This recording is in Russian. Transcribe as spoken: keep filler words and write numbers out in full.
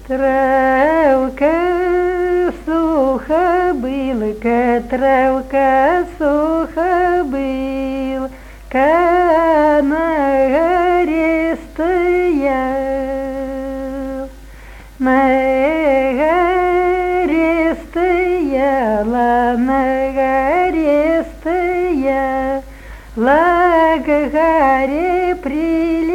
Травка суха былка, травка суха былка, на горе стоял, на горе стояла, на горе стояла, к горе прилетела.